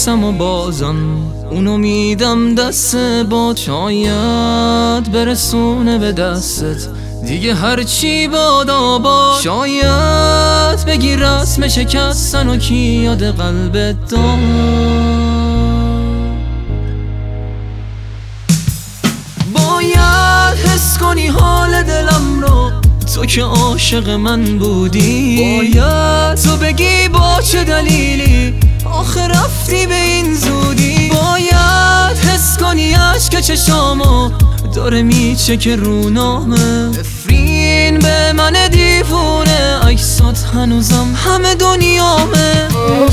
میپرسم و بازم اونو میدم دست باد، شاید برسونه به دستت دیگه هرچی باد آباد. شاید بگی رسم شکستن و کی یاد قلبت داد. باید حس کنی حال دلم رو، تو که عاشق من بودی. باید تو بگی با چه دلیلی آخه رفتی به این زودی. باید حس کنی عشق چشامو داره میچکه رو نامه. نفرین به من دیوونه، عکسات هنوزم همه دنیامه.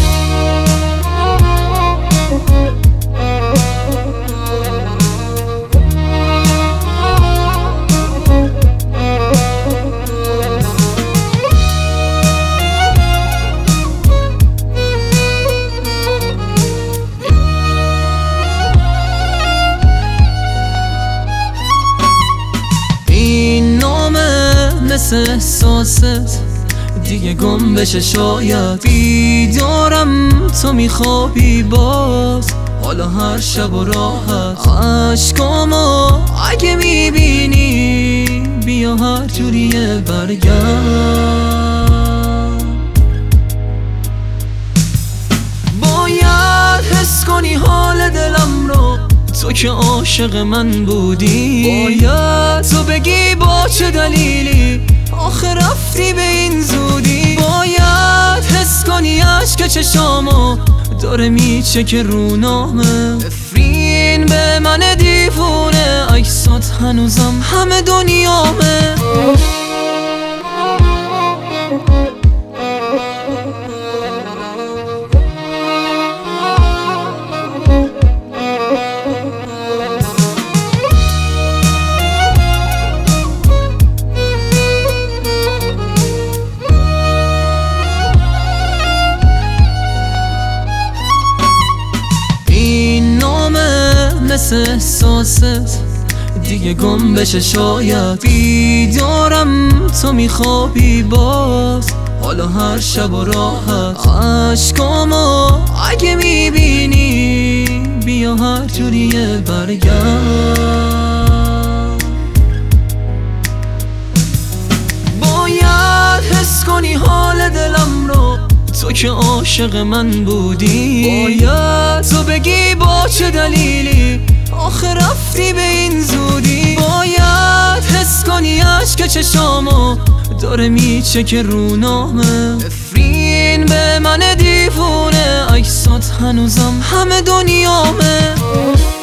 مثل احساست دیگه گم بشه، شاید بیدارم تو میخوابی باز. حالا هر شب و راحت عشقامو اگه میبینی بیا هر جوریه برگرد. باید حس کنی حال دلم رو، تو که عاشق من بودی. باید تو بگی با چه دلیلی آخه رفتی به این زودی. باید حس کنی عشق چشامو داره میچکه رو نامه. نفرین به من دیوونه، عکسات هنوزم همه دنیامه. مثل احساست دیگه گم بشه، شاید بیدارم تو میخوابی باز. حالا هر شب و راحت عشقامو اگه میبینی بیا هر جوریه برگرد. باید حس کنی حال دلم رو، تو که عاشق من بودی. باید تو بگی با چه دلیلی آخه رفتی به این زودی. باید حس کنی عشق چشامو داره میچکه رو نامه. نفرین به من دیوونه، عکسات هنوزم همه دنیامه.